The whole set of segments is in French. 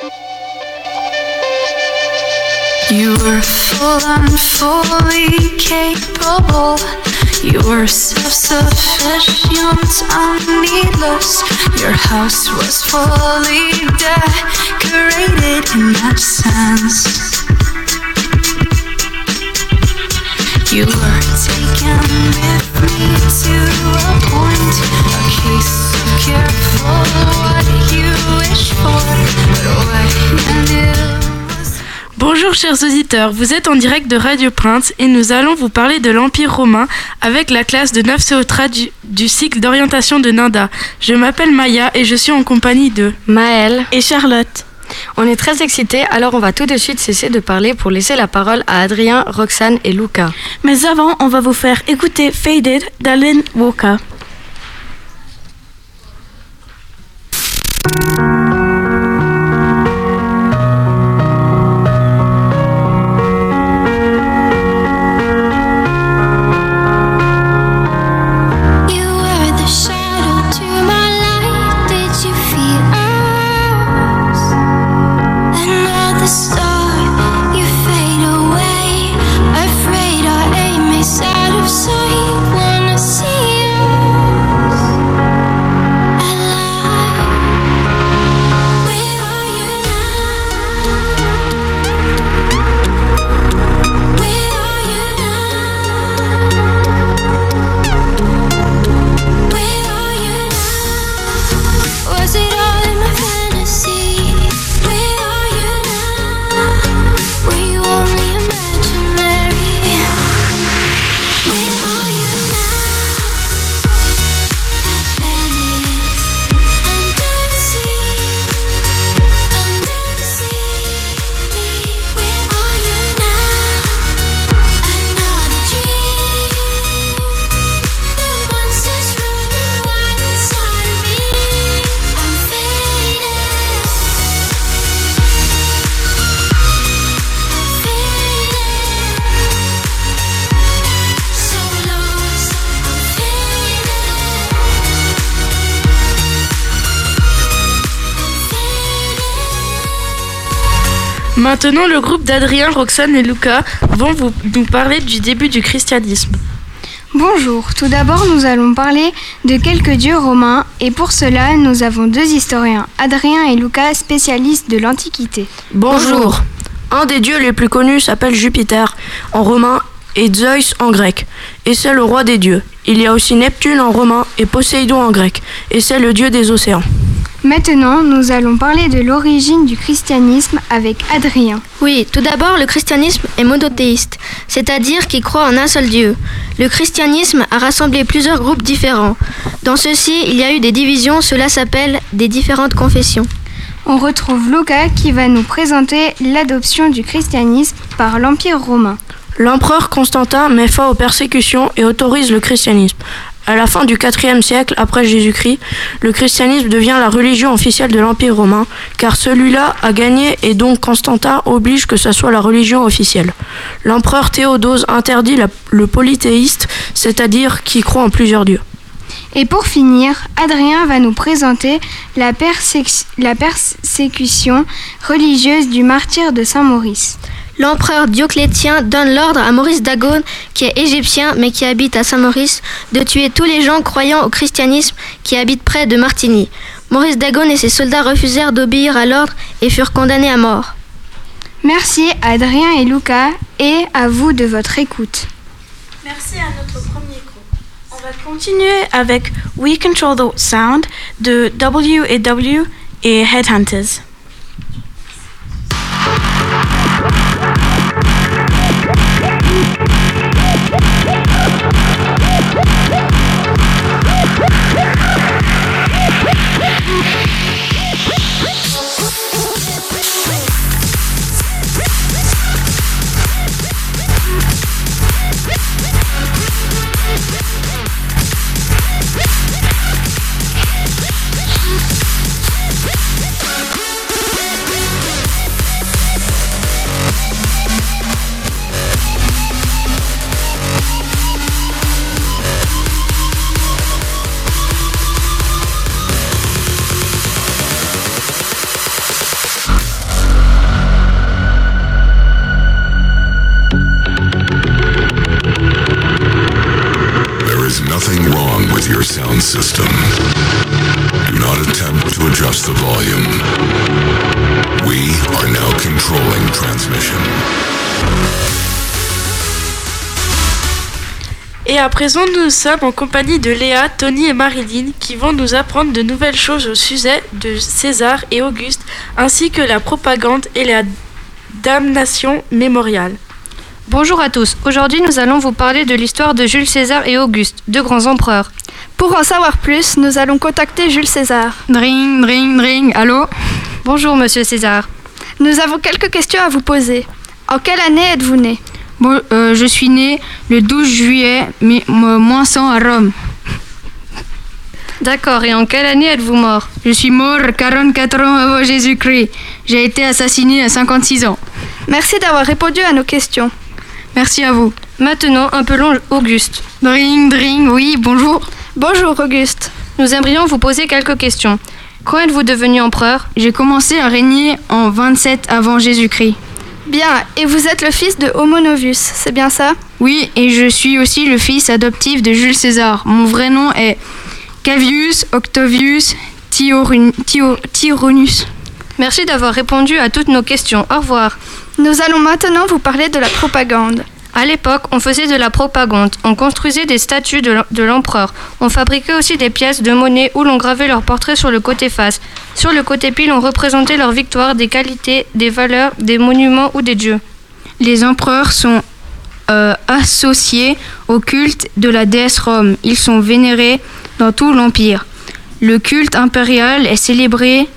You were full and fully capable. You were self-sufficient and needless. Your house was fully decorated in that sense. You were taken with me to a point, a case of careful what you wish for, but when it was... Bonjour chers auditeurs, vous êtes en direct de Radio Prince et nous allons vous parler de l'Empire romain avec la classe de 9 COTRA du cycle d'orientation de Nanda. Je m'appelle Maya et je suis en compagnie de Maëlle et Charlotte. On est très excités, alors on va tout de suite cesser de parler pour laisser la parole à Adrien, Roxane et Luca. Mais avant, on va vous faire écouter Faded d'Alan Walker. Maintenant, le groupe d'Adrien, Roxane et Luca vont nous parler du début du christianisme. Bonjour, tout d'abord nous allons parler de quelques dieux romains et pour cela nous avons deux historiens, Adrien et Luca, spécialistes de l'Antiquité. Bonjour. Un des dieux les plus connus s'appelle Jupiter en romain et Zeus en grec, et c'est le roi des dieux. Il y a aussi Neptune en romain et Poséidon en grec, et c'est le dieu des océans. Maintenant, nous allons parler de l'origine du christianisme avec Adrien. Oui, tout d'abord, le christianisme est monothéiste, c'est-à-dire qu'il croit en un seul Dieu. Le christianisme a rassemblé plusieurs groupes différents. Dans ceux-ci, il y a eu des divisions, cela s'appelle des différentes confessions. On retrouve Luca qui va nous présenter l'adoption du christianisme par l'Empire romain. L'empereur Constantin met fin aux persécutions et autorise le christianisme. À la fin du IVe siècle après Jésus-Christ, le christianisme devient la religion officielle de l'Empire romain, car celui-là a gagné et donc Constantin oblige que ce soit la religion officielle. L'empereur Théodose interdit le polythéiste, c'est-à-dire qui croit en plusieurs dieux. Et pour finir, Adrien va nous présenter la persécution religieuse du martyre de Saint-Maurice. L'empereur Dioclétien donne l'ordre à Maurice d'Agone, qui est égyptien mais qui habite à Saint-Maurice, de tuer tous les gens croyant au christianisme qui habitent près de Martigny. Maurice d'Agone et ses soldats refusèrent d'obéir à l'ordre et furent condamnés à mort. Merci à Adrien et Luca et à vous de votre écoute. Merci à notre premier groupe. On va continuer avec We Control the Sound de W&W et Headhunters. to adjust the volume. We are now controlling transmission. Et à présent, nous sommes en compagnie de Léa, Tony et Marilyn qui vont nous apprendre de nouvelles choses au sujet de César et Auguste, ainsi que la propagande et la damnation mémoriale. Bonjour à tous, aujourd'hui nous allons vous parler de l'histoire de Jules César et Auguste, deux grands empereurs. Pour en savoir plus, nous allons contacter Jules César. Dring, dring, dring, allô ? Bonjour monsieur César. Nous avons quelques questions à vous poser. En quelle année êtes-vous né ? Bon, je suis né le 12 juillet, mais moins 100 à Rome. D'accord, et en quelle année êtes-vous mort ? Je suis mort 44 ans avant Jésus-Christ. J'ai été assassiné à 56 ans. Merci d'avoir répondu à nos questions. Merci à vous. Maintenant, appelons Auguste. Dring, dring, oui, bonjour. Bonjour Auguste. Nous aimerions vous poser quelques questions. Quand êtes-vous devenu empereur ? J'ai commencé à régner en 27 avant Jésus-Christ. Bien, et vous êtes le fils de Homo Novus, c'est bien ça ? Oui, et je suis aussi le fils adoptif de Jules César. Mon vrai nom est Cavius Octavius Tyrannus. Merci d'avoir répondu à toutes nos questions. Au revoir. Nous allons maintenant vous parler de la propagande. À l'époque, on faisait de la propagande. On construisait des statues de l'empereur. On fabriquait aussi des pièces de monnaie où l'on gravait leurs portraits sur le côté face. Sur le côté pile, on représentait leurs victoires, des qualités, des valeurs, des monuments ou des dieux. Les empereurs sont associés au culte de la déesse Rome. Ils sont vénérés dans tout l'Empire. Le culte impérial est célébré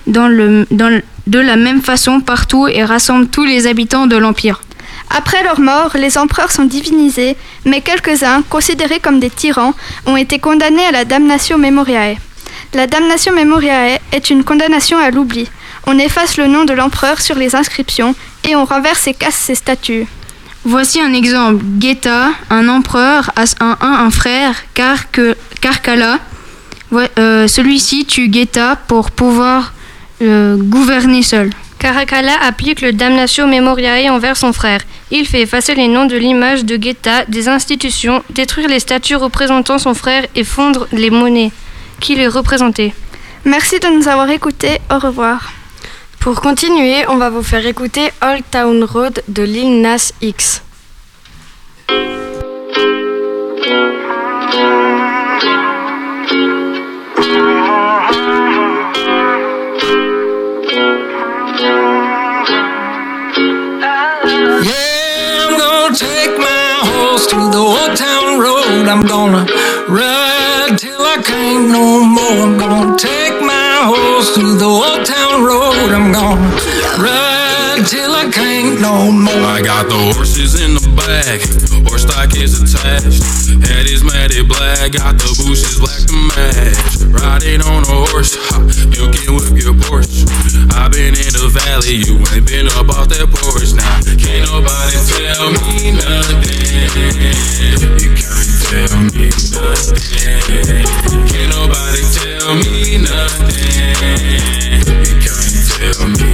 de la même façon partout et rassemble tous les habitants de l'Empire. Après leur mort, les empereurs sont divinisés, mais quelques-uns, considérés comme des tyrans, ont été condamnés à la damnatio memoriae. La damnatio memoriae est une condamnation à l'oubli. On efface le nom de l'empereur sur les inscriptions et on renverse et casse ses statues. Voici un exemple. Geta, un empereur, a un frère, Carcalla. Celui-ci tue Geta pour pouvoir gouverner seul. Caracalla applique le damnatio memoriae envers son frère. Il fait effacer les noms de l'image de Geta des institutions, détruire les statues représentant son frère et fondre les monnaies qui les représentaient. Merci de nous avoir écoutés. Au revoir. Pour continuer, on va vous faire écouter Old Town Road de Lil Nas X. To the old town road, I'm gonna ride till I can't no more. I'm gonna take my horse to the old town road. I'm gonna ride till I can't no more. I got the horses in the back, horse stock is attached. Head is matted black, got the bushes black to match. Riding on a horse, ha, you can whip your Porsche. I've been in the valley, you ain't been up off that porch. Now, can't nobody tell me nothing. You can't tell me nothing. Can't nobody tell me nothing. You can't tell me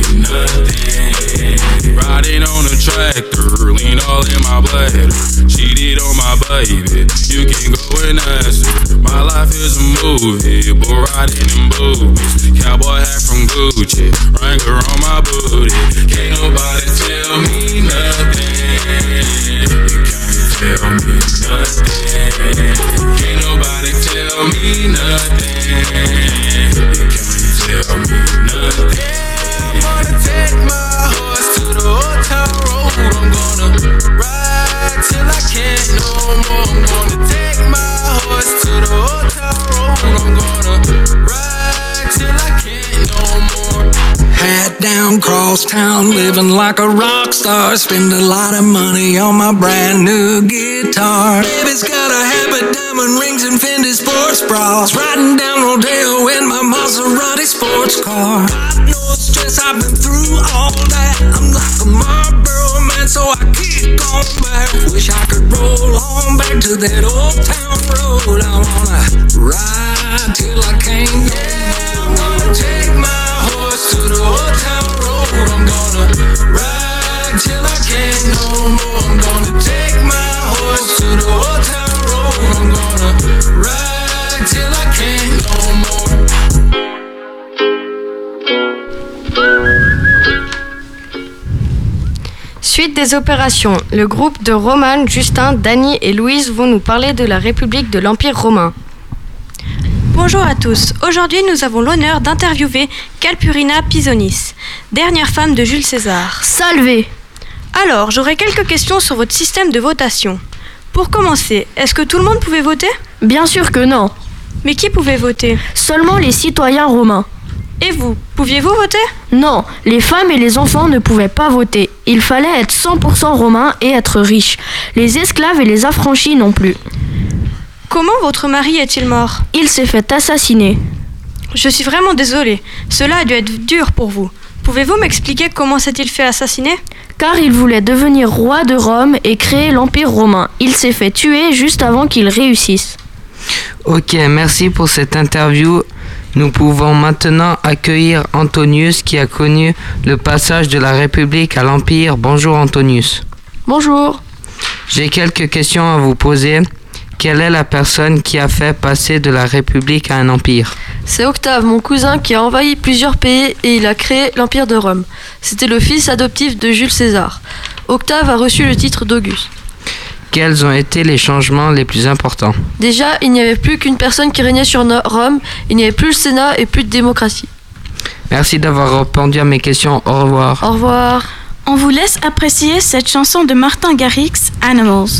nothing. Riding on a tractor, lean all in my bladder. Cheated on my baby, you can go and ask her. My life is a movie, bull riding in boobies. Cowboy hat from Gucci, Wrangler on my booty. Can't nobody tell me nothing. You can't tell me nothing. Can't nobody tell me nothing. You can't tell me nothing. I'm gonna take my horse to the old town road. I'm gonna ride till I can't no more. I'm gonna take my horse to the old town road. I'm gonna ride till I can't no more. Hat down, cross town, living like a rock star. Spend a lot of money on my brand new guitar. Baby's got a habit, diamond rings and Fendi sports bras. Riding down Rodeo in my Maserati sports car. Got no stress, I've been through all that. I'm like a Marlboro man, so I keep going back. Wish I could roll on back to that old town road. I wanna ride till I can't. Yeah, I'm gonna take my horse to the old town road. I'm gonna ride till I can't no more. I'm gonna take my horse to the old town road. I'm gonna ride till I can't no more. Suite des opérations, le groupe de Roman, Justin, Dany et Louise vont nous parler de la République de l'Empire romain. Bonjour à tous. Aujourd'hui, nous avons l'honneur d'interviewer Calpurnia Pisonis, dernière femme de Jules César. Salvé! Alors, j'aurais quelques questions sur votre système de votation. Pour commencer, est-ce que tout le monde pouvait voter ? Bien sûr que non. Mais qui pouvait voter ? Seulement les citoyens romains. Et vous, pouviez-vous voter ? Non, les femmes et les enfants ne pouvaient pas voter. Il fallait être 100% romain et être riche. Les esclaves et les affranchis non plus. Comment votre mari est-il mort ? Il s'est fait assassiner. Je suis vraiment désolée. Cela a dû être dur pour vous. Pouvez-vous m'expliquer comment s'est-il fait assassiner ? Car il voulait devenir roi de Rome et créer l'Empire romain. Il s'est fait tuer juste avant qu'il réussisse. Ok, merci pour cette interview. Nous pouvons maintenant accueillir Antonius qui a connu le passage de la République à l'Empire. Bonjour Antonius. Bonjour. J'ai quelques questions à vous poser. Quelle est la personne qui a fait passer de la République à un empire ? C'est Octave, mon cousin, qui a envahi plusieurs pays et il a créé l'Empire de Rome. C'était le fils adoptif de Jules César. Octave a reçu le titre d'Auguste. Quels ont été les changements les plus importants ? Déjà, il n'y avait plus qu'une personne qui régnait sur Rome, il n'y avait plus le Sénat et plus de démocratie. Merci d'avoir répondu à mes questions. Au revoir. Au revoir. On vous laisse apprécier cette chanson de Martin Garrix, Animals.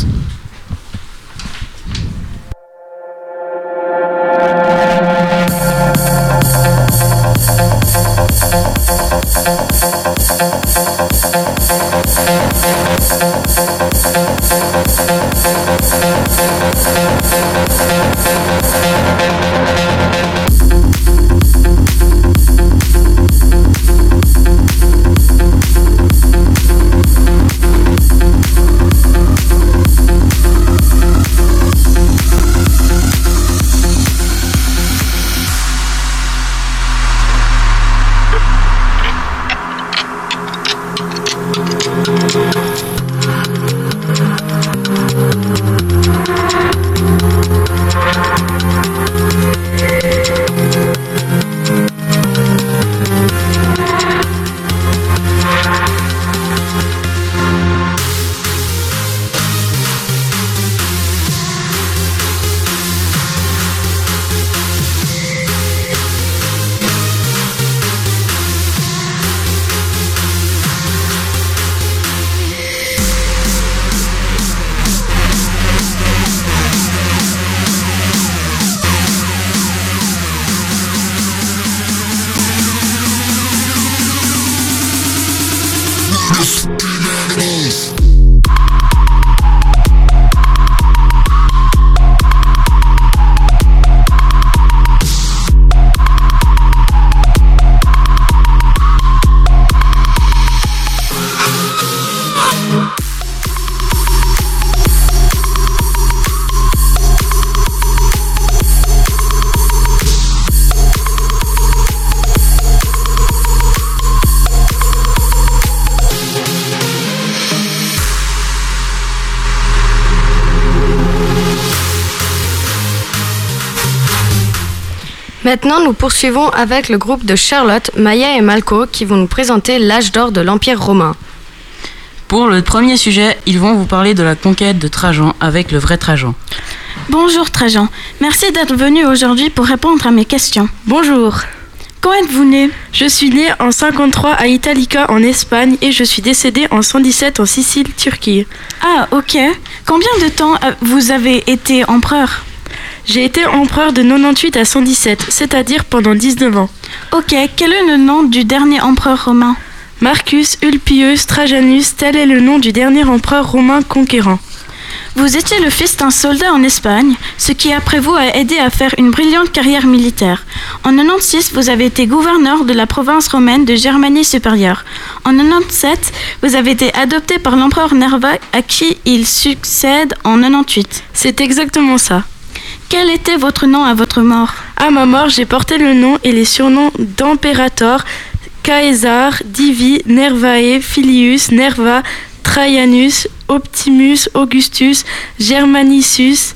Maintenant, nous poursuivons avec le groupe de Charlotte, Maya et Malco qui vont nous présenter l'âge d'or de l'Empire romain. Pour le premier sujet, ils vont vous parler de la conquête de Trajan avec le vrai Trajan. Bonjour Trajan, merci d'être venu aujourd'hui pour répondre à mes questions. Bonjour. Quand êtes-vous né ? Je suis né en 53 à Italica en Espagne et je suis décédé en 117 en Sicile, Turquie. Ah, ok. Combien de temps vous avez été empereur ? J'ai été empereur de 98 à 117, c'est-à-dire pendant 19 ans. Ok, quel est le nom du dernier empereur romain ? Marcus Ulpius Trajanus, tel est le nom du dernier empereur romain conquérant. Vous étiez le fils d'un soldat en Espagne, ce qui après vous a aidé à faire une brillante carrière militaire. En 96, vous avez été gouverneur de la province romaine de Germanie supérieure. En 97, vous avez été adopté par l'empereur Nerva à qui il succède en 98. C'est exactement ça. Quel était votre nom à votre mort ? À ma mort, j'ai porté le nom et les surnoms d'Imperator, Caesar, Divi, Nervae, Filius, Nerva, Traianus, Optimus, Augustus, Germanicus,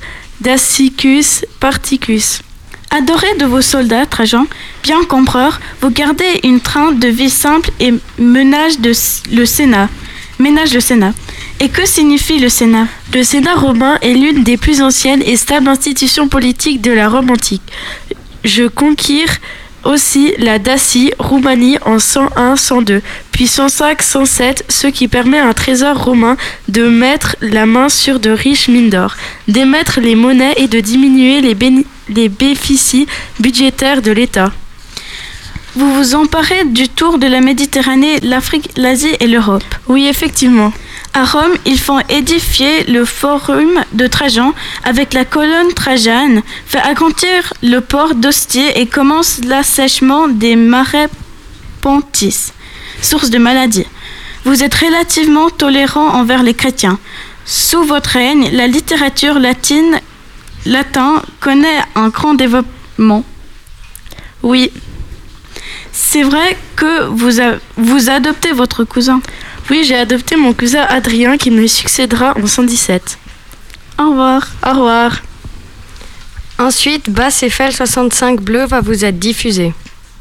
Dacius, Particus. Adoré de vos soldats, Trajan, bien qu'empereur, vous gardez une train de vie simple et menage le Sénat. ménage le Sénat. Et que signifie le Sénat ? Le Sénat romain est l'une des plus anciennes et stables institutions politiques de la Rome antique. Je conquire aussi la Dacie, Roumanie en 101-102, puis 105-107, ce qui permet à un trésor romain de mettre la main sur de riches mines d'or, d'émettre les monnaies et de diminuer les bénéfices budgétaires de l'État. Vous vous emparez du tour de la Méditerranée, l'Afrique, l'Asie et l'Europe. Oui, effectivement. À Rome, ils font édifier le forum de Trajan avec la colonne Trajane, fait agrandir le port d'Ostie et commence l'assèchement des marais Pontis, source de maladies. Vous êtes relativement tolérant envers les chrétiens. Sous votre règne, la littérature latin connaît un grand développement. Oui. C'est vrai que vous adoptez votre cousin. Oui, j'ai adopté mon cousin Adrien qui me succédera en 117. Au revoir. Au revoir. Ensuite, Basse Eiffel 65 Bleu va vous être diffusé.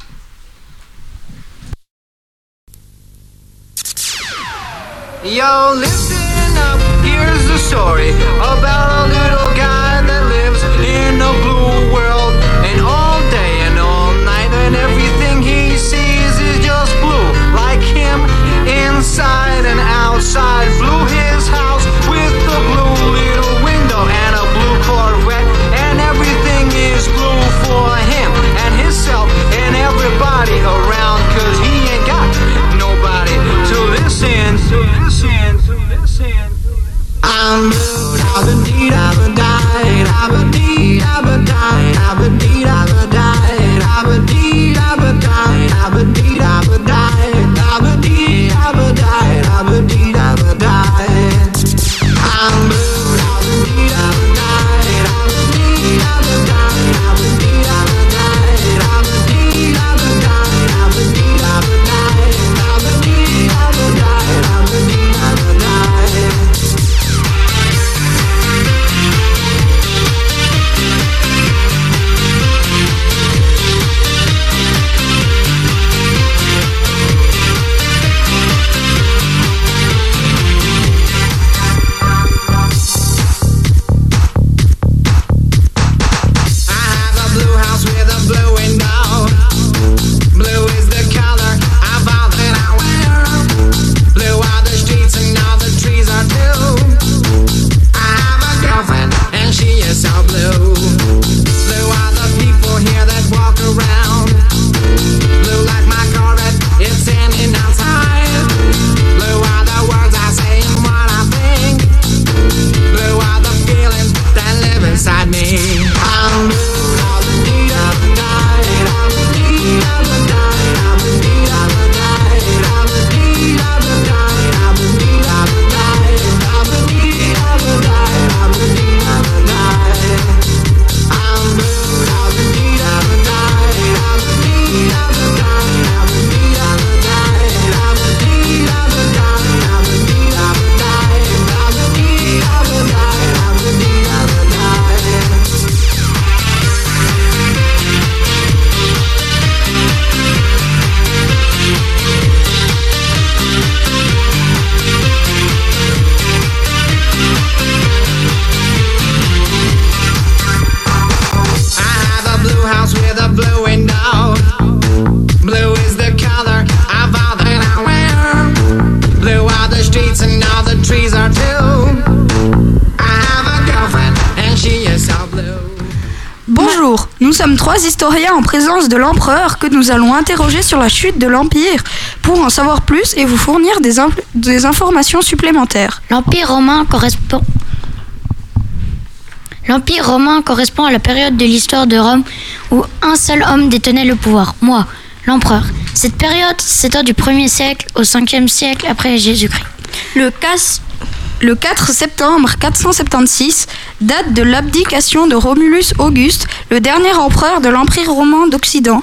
Yo, listen up, here's the story about a little guy that lives in a blue world. And all day and all night, and everything he sees is just blue. Like him, inside and outside. Blue his house with a blue little window and a blue Corvette. And everything is blue for him and himself and everybody around. Cause he ain't got nobody to listen to. I'm blue, da-ba-dee, da-ba-die, da-ba-dee, da-ba-die, da-ba-dee, da-ba-die, da-ba-dee, da-ba-die, da-ba-dee, da-ba-die, da-ba-dee, da-ba-die, da-ba-dee, da-ba-die. I'm blue, da-ba-dee, da-ba-die, da-ba-dee, da-ba-die, da-ba-dee, da-ba-die, da-ba-dee, da-ba-die, da-ba-dee, da-ba-die, da-ba-dee, da-ba-die, da-ba-dee. Bonjour, nous sommes 3 historiens en présence de l'empereur que nous allons interroger sur la chute de l'Empire pour en savoir plus et vous fournir des informations supplémentaires. L'Empire romain correspond à la période de l'histoire de Rome où un seul homme détenait le pouvoir, moi, l'empereur. Cette période s'étend du 1er siècle au 5e siècle après Jésus-Christ. Le 4 septembre 476, date de l'abdication de Romulus Auguste, le dernier empereur de l'Empire romain d'Occident,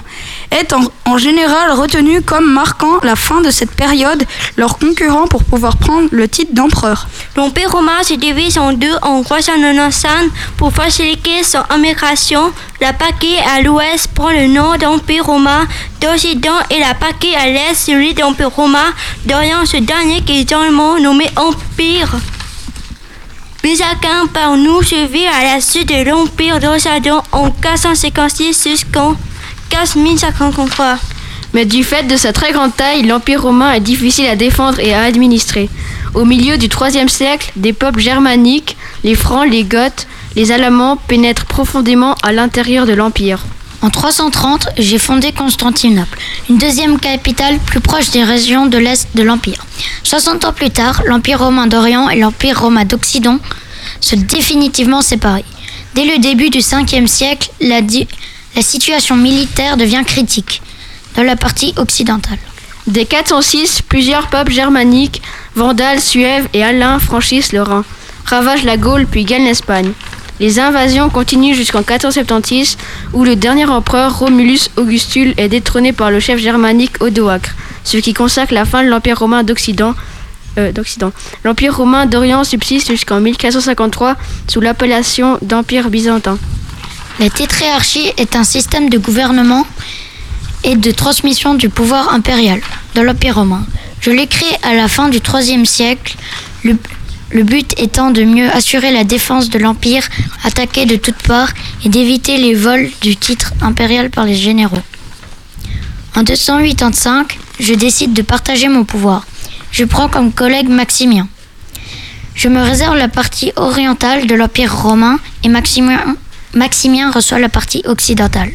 est en général retenu comme marquant la fin de cette période, leur concurrent pour pouvoir prendre le titre d'empereur. L'Empire romain se divise en deux en 395 pour faciliter son immigration. La partie à l'ouest prend le nom d'Empire romain d'Occident et la partie à l'est celui d'Empire romain d'Orient, ce dernier qui est généralement nommé Empire byzantin par nous survit à la suite de l'Empire d'Occident en 456 jusqu'en 1553. Mais du fait de sa très grande taille, l'Empire romain est difficile à défendre et à administrer. Au milieu du IIIe siècle, des peuples germaniques, les Francs, les Goths, les Allemands pénètrent profondément à l'intérieur de l'Empire. En 330, j'ai fondé Constantinople, une deuxième capitale plus proche des régions de l'Est de l'Empire. 60 ans plus tard, l'Empire romain d'Orient et l'Empire romain d'Occident sont définitivement séparés. Dès le début du 5e siècle, la situation militaire devient critique dans la partie occidentale. Dès 406, plusieurs peuples germaniques, Vandales, Suèves et Alains franchissent le Rhin, ravagent la Gaule puis gagnent l'Espagne. Les invasions continuent jusqu'en 476, où le dernier empereur Romulus Augustule est détrôné par le chef germanique Odoacre, ce qui consacre la fin de l'Empire romain d'Occident. L'Empire romain d'Orient subsiste jusqu'en 1453 sous l'appellation d'Empire byzantin. La tétrarchie est un système de gouvernement et de transmission du pouvoir impérial dans l'Empire romain. Je l'ai créé à la fin du IIIe siècle, le but étant de mieux assurer la défense de l'Empire attaqué de toutes parts et d'éviter les vols du titre impérial par les généraux. En 285, je décide de partager mon pouvoir. Je prends comme collègue Maximien. Je me réserve la partie orientale de l'Empire romain et Maximien reçoit la partie occidentale.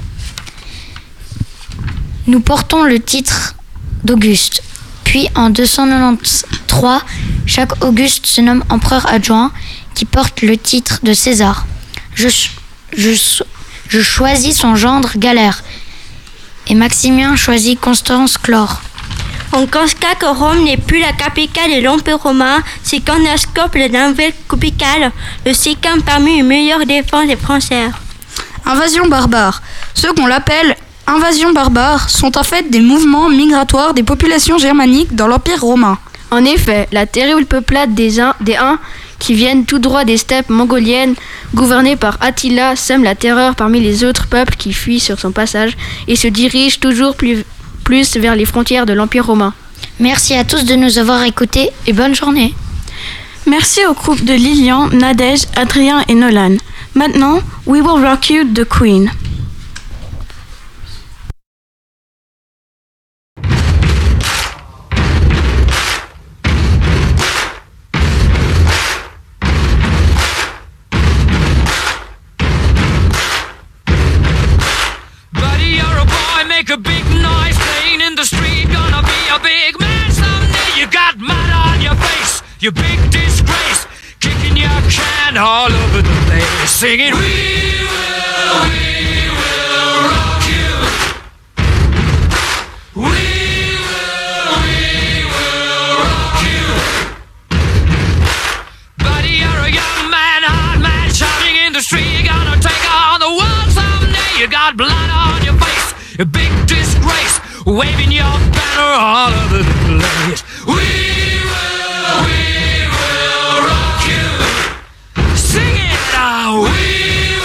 Nous portons le titre d'Auguste. Puis en 293, chaque Auguste se nomme empereur adjoint qui porte le titre de César. Je choisis son gendre Galère et Maximien choisit Constance Chlore. On constate que Rome n'est plus la capitale de l'Empire romain, c'est qu'on escope le navire capitale, le cinquième parmi les meilleures défenses des Français. Invasion barbare. Ceux qu'on l'appelle invasions barbares sont en fait des mouvements migratoires des populations germaniques dans l'Empire romain. En effet, la terrible peuplade des Huns, qui viennent tout droit des steppes mongoliennes, gouvernées par Attila, sème la terreur parmi les autres peuples qui fuient sur son passage et se dirigent toujours plus vers les frontières de l'Empire romain. Merci à tous de nous avoir écoutés et bonne journée. Merci au groupe de Lilian, Nadège, Adrien et Nolan. Maintenant, We Will Rock You de Queen. Make a big noise playing in the street. Gonna be a big man someday. You got mud on your face, you big disgrace. Kicking your can all over the place, singing we will rock you. We will rock you. Buddy, you're a young man, hard man, shouting in the street. You're gonna take on the world someday. You got blood on your face, a big disgrace, waving your banner all over the place. We will rock you. Sing it now. We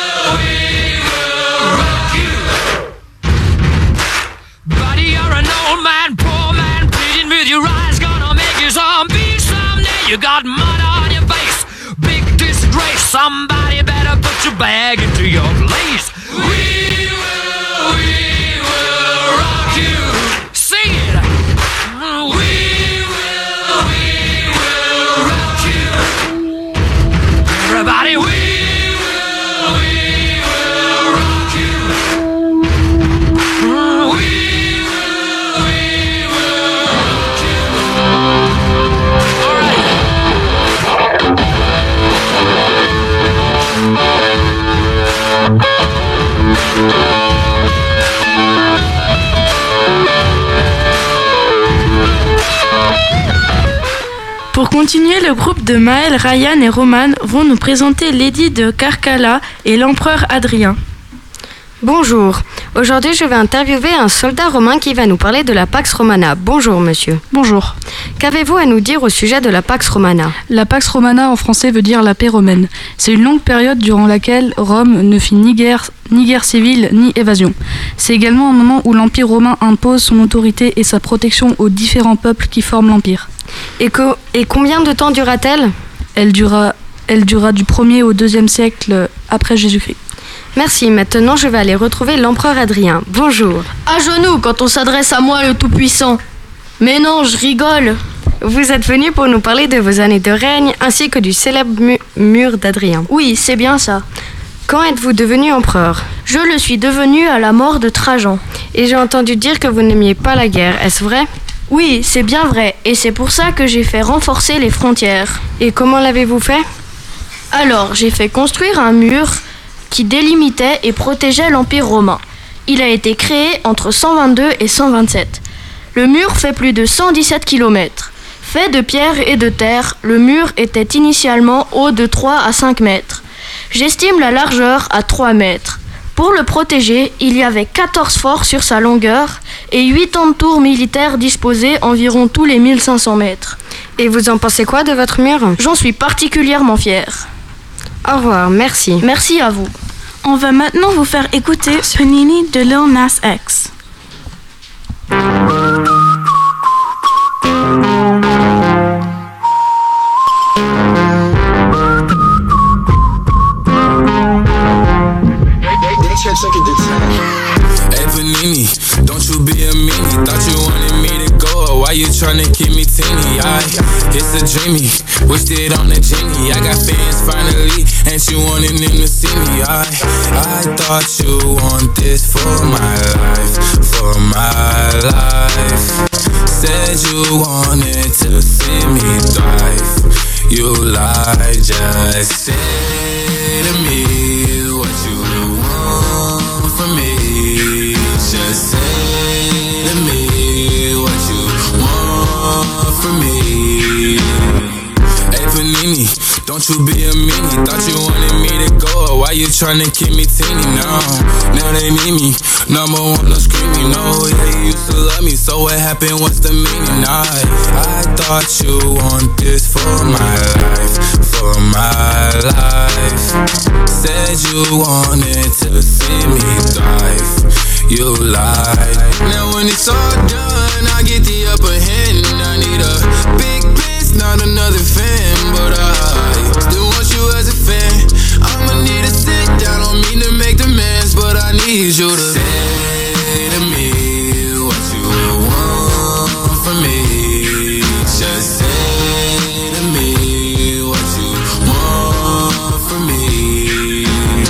will rock you. Buddy, you're an old man, poor man, pleading with your eyes, gonna make you zombie someday. You got mud on your face, big disgrace. Somebody better put your bag into your place. We will rock you. Sing it. We will rock you. Everybody, we will rock you. We will rock you. All right. Pour continuer, le groupe de Maël, Ryan et Roman vont nous présenter l'édit de Carcalla et l'empereur Adrien. Bonjour. Aujourd'hui, je vais interviewer un soldat romain qui va nous parler de la Pax Romana. Bonjour, monsieur. Bonjour. Qu'avez-vous à nous dire au sujet de la Pax Romana ? La Pax Romana en français veut dire la paix romaine. C'est une longue période durant laquelle Rome ne fit ni guerre civile ni évasion. C'est également un moment où l'Empire romain impose son autorité et sa protection aux différents peuples qui forment l'Empire. Et combien de temps dura-t-elle ? Elle dura du 1er au 2e siècle après Jésus-Christ. Merci, maintenant je vais aller retrouver l'empereur Adrien. Bonjour. À genoux quand on s'adresse à moi le Tout-Puissant. Mais non, je rigole. Vous êtes venu pour nous parler de vos années de règne ainsi que du célèbre mur d'Adrien. Oui, c'est bien ça. Quand êtes-vous devenu empereur ? Je le suis devenu à la mort de Trajan. Et j'ai entendu dire que vous n'aimiez pas la guerre, est-ce vrai ? Oui, c'est bien vrai, et c'est pour ça que j'ai fait renforcer les frontières. Et comment l'avez-vous fait ? Alors, j'ai fait construire un mur qui délimitait et protégeait l'Empire romain. Il a été créé entre 122 et 127. Le mur fait plus de 117 km. Fait de pierre et de terre, le mur était initialement haut de 3 à 5 mètres. J'estime la largeur à 3 mètres. Pour le protéger, il y avait 14 forts sur sa longueur et 80 tours militaires disposées environ tous les 1500 mètres. Et vous en pensez quoi de votre mur ? J'en suis particulièrement fier. Au revoir, merci. Merci à vous. On va maintenant vous faire écouter Panini de Lil Nas X. Hey Panini, don't you be a meanie. Thought you wanted me to go, why you tryna keep me teeny? It's a dreamy, wished it on a genie. I got fans finally, and you wanted them to see me. I thought you want this for my life. Said you wanted to see me thrive. You lied, just say to me what you want from me. Just say to me what you want from me. Hey Panini, don't you be a meanie. Thought you wanted me to go, why you tryna keep me teeny? Now they need me. Number one, no screaming, no. Yeah, you used to love me, so what happened? What's the meaning? I thought you want this for my life. Said you wanted to see me thrive. You lied. Now when it's all done, I get the upper hand. I need a big bitch, not another fan, but I still want you as a fan. I'ma need to sit down, don't mean to make demands, but I need you to say to me what you want from me. Just say to me what you want from me.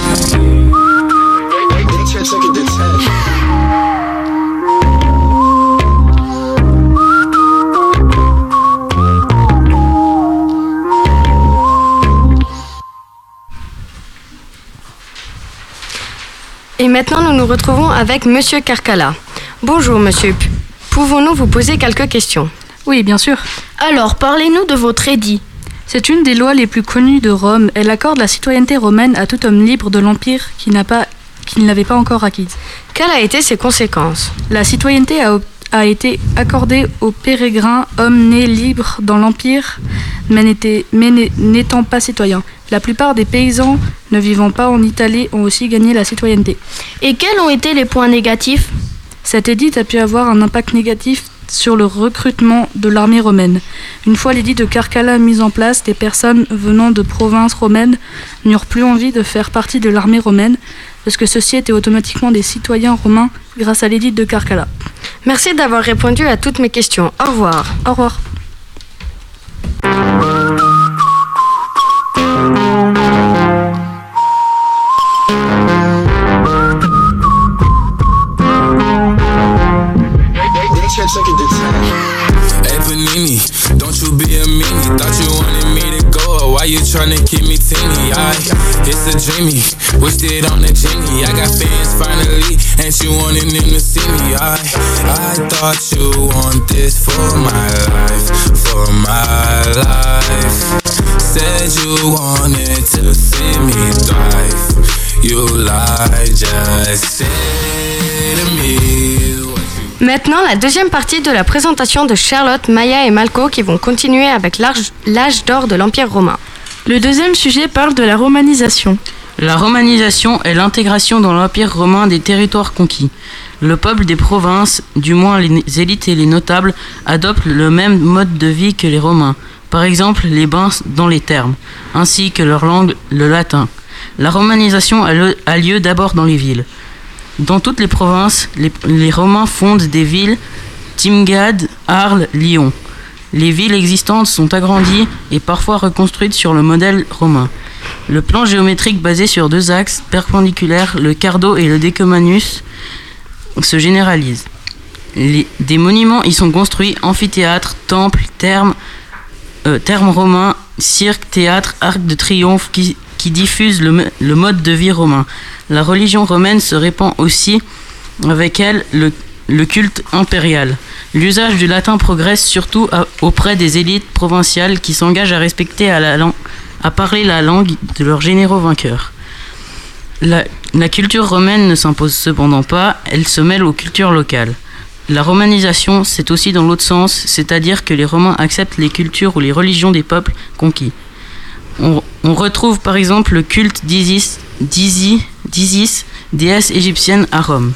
Et maintenant, nous nous retrouvons avec Monsieur Carcala. Bonjour, monsieur. Pouvons-nous vous poser quelques questions ? Oui, bien sûr. Alors, parlez-nous de votre édit. C'est une des lois les plus connues de Rome. Elle accorde la citoyenneté romaine à tout homme libre de l'Empire qui ne l'avait pas encore acquise. Quelles ont été ses conséquences ? La citoyenneté a été accordée aux pérégrins, hommes nés libres dans l'Empire, mais n'étant pas citoyens. La plupart des paysans ne vivant pas en Italie ont aussi gagné la citoyenneté. Et quels ont été les points négatifs ? Cet édit a pu avoir un impact négatif sur le recrutement de l'armée romaine. Une fois l'édit de Carcala mis en place, des personnes venant de provinces romaines n'eurent plus envie de faire partie de l'armée romaine, parce que ceux-ci étaient automatiquement des citoyens romains grâce à l'édit de Carcala. Merci d'avoir répondu à toutes mes questions. Au revoir. Au revoir. Hey Panini, don't you be a meanie. Thought you wanted me to go, why you tryna keep me teeny? It's a dreamy, wished it on a genie. I got fans finally, and you wanted them to see me. I thought you want this for my life. Said you wanted to see me thrive. You lie, just say to me what you... Maintenant, la deuxième partie de la présentation de Charlotte, Maya et Malco qui vont continuer avec l'âge d'or de l'Empire romain. Le deuxième sujet parle de la romanisation. La romanisation est l'intégration dans l'Empire romain des territoires conquis. Le peuple des provinces, du moins les élites et les notables, adoptent le même mode de vie que les Romains. Par exemple, les bains dans les thermes, ainsi que leur langue, le latin. La romanisation a lieu d'abord dans les villes. Dans toutes les provinces, les Romains fondent des villes, Timgad, Arles, Lyon. Les villes existantes sont agrandies et parfois reconstruites sur le modèle romain. Le plan géométrique basé sur deux axes perpendiculaires, le cardo et le decumanus, se généralise. Des monuments y sont construits, amphithéâtres, temples, thermes romains, cirques, théâtres, arcs de triomphe qui diffusent le mode de vie romain. La religion romaine se répand aussi, avec elle le culte impérial. L'usage du latin progresse surtout auprès des élites provinciales qui s'engagent à respecter à parler la langue de leurs généraux vainqueurs. La culture romaine ne s'impose cependant pas, elle se mêle aux cultures locales. La romanisation, c'est aussi dans l'autre sens, c'est-à-dire que les Romains acceptent les cultures ou les religions des peuples conquis. On retrouve par exemple le culte d'Isis, déesse égyptienne à Rome.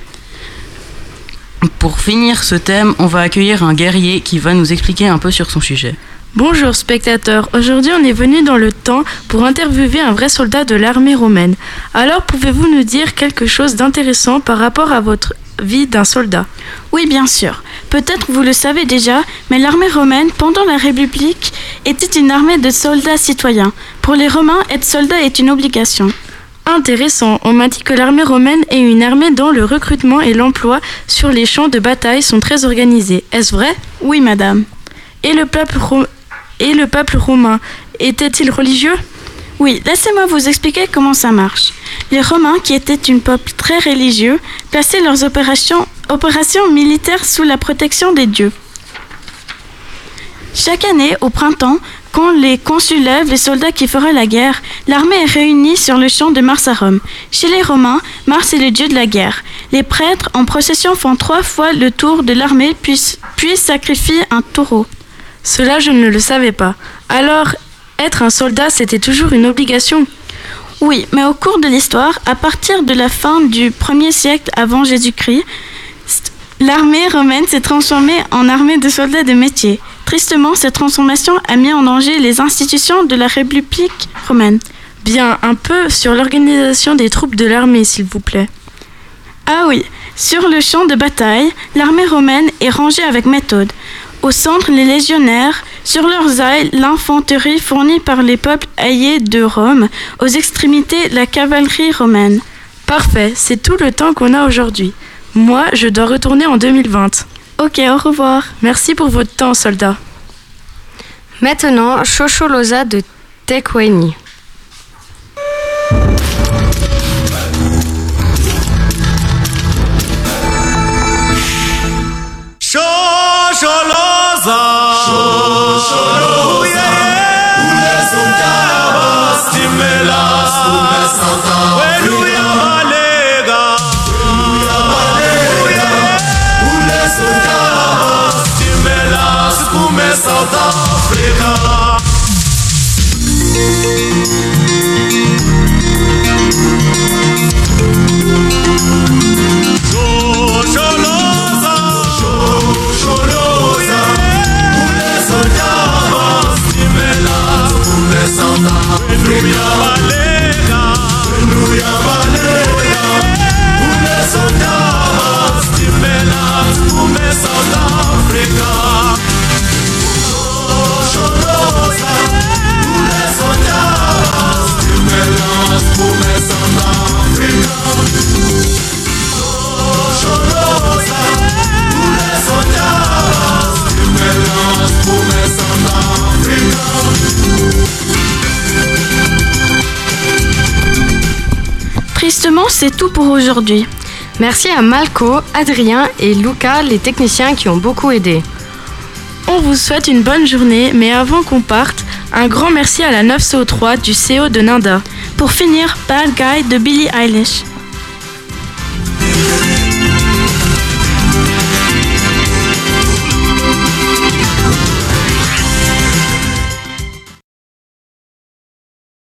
Pour finir ce thème, on va accueillir un guerrier qui va nous expliquer un peu sur son sujet. Bonjour spectateurs, aujourd'hui on est venu dans le temps pour interviewer un vrai soldat de l'armée romaine. Alors pouvez-vous nous dire quelque chose d'intéressant par rapport à votre vie d'un soldat? Oui, bien sûr. Peut-être vous le savez déjà, mais l'armée romaine, pendant la République, était une armée de soldats citoyens. Pour les Romains, être soldat est une obligation. Intéressant, on m'a dit que l'armée romaine est une armée dont le recrutement et l'emploi sur les champs de bataille sont très organisés. Est-ce vrai? Oui, madame. Et le peuple romain était-il religieux? Oui, laissez-moi vous expliquer comment ça marche. Les Romains, qui étaient un peuple très religieux, plaçaient leurs opérations militaires sous la protection des dieux. Chaque année, au printemps, quand les consuls lèvent les soldats qui feraient la guerre, l'armée est réunie sur le champ de Mars à Rome. Chez les Romains, Mars est le dieu de la guerre. Les prêtres en procession font 3 fois le tour de l'armée puis sacrifient un taureau. Cela, je ne le savais pas. Alors, être un soldat, c'était toujours une obligation? Oui, mais au cours de l'histoire, à partir de la fin du 1er siècle avant Jésus-Christ, l'armée romaine s'est transformée en armée de soldats de métier. Tristement, cette transformation a mis en danger les institutions de la République romaine. Bien, un peu sur l'organisation des troupes de l'armée, s'il vous plaît. Ah oui, sur le champ de bataille, l'armée romaine est rangée avec méthode. Au centre, les légionnaires, sur leurs ailes, l'infanterie fournie par les peuples alliés de Rome, aux extrémités, la cavalerie romaine. Parfait, c'est tout le temps qu'on a aujourd'hui. Moi, je dois retourner en 2020. Ok, au revoir. Merci pour votre temps, soldat. Maintenant, Chocholoza de Tecuani. Shosholoza, Shosholoza, Ulesundaba, Stimelas, Ulesanta, Weluya Malega, Ulesundaba, Stimelas, Kume South Africa. Tristement, c'est tout pour aujourd'hui. Merci à Malco, Adrien et Luca, les techniciens qui ont beaucoup aidé. On vous souhaite une bonne journée, mais avant qu'on parte, un grand merci à la 903 du CO de Nanda. Pour pour finir, Bad Guy de Billie Eilish.